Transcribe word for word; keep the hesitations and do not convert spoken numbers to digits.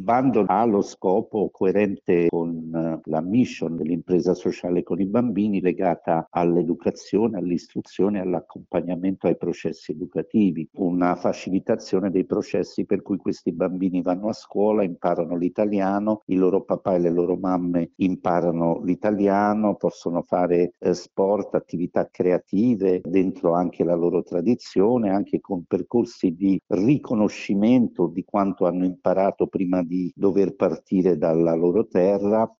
bando ha lo scopo coerente con eh, la mission dell'impresa sociale con i bambini legata all'educazione, all'istruzione e all'accompagnamento ai processi educativi, una facilitazione dei processi per cui questi bambini vanno a scuola, imparano l'italiano, i loro papà e le loro mamme imparano l'italiano, possono fare eh, sport, attività creative dentro anche la loro tradizione, anche con percorsi di riconoscimento di quanto hanno imparato prima di dover partire dalla loro terra.